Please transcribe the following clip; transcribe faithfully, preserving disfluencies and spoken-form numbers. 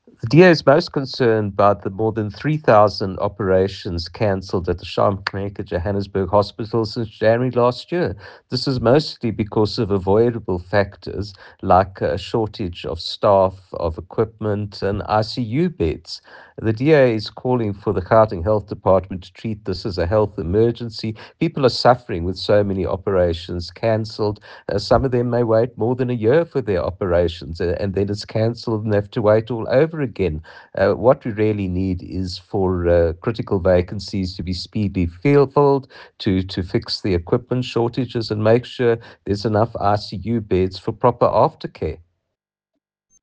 The D A is most concerned about the more than three thousand operations cancelled at the Schaamknecht Johannesburg Hospital since January last year. This is mostly because of avoidable factors like a shortage of staff, of equipment, and I C U beds. The D A is calling for the Gauteng Health Department to treat this as a health emergency. People are suffering with so many operations cancelled. Uh, some of them may wait more than a year for their operations, uh, and then it's cancelled and they have to wait all over again. Uh, what we really need is for uh, critical vacancies to be speedily filled, to, to fix the equipment shortages and make sure there's enough I C U beds for proper aftercare.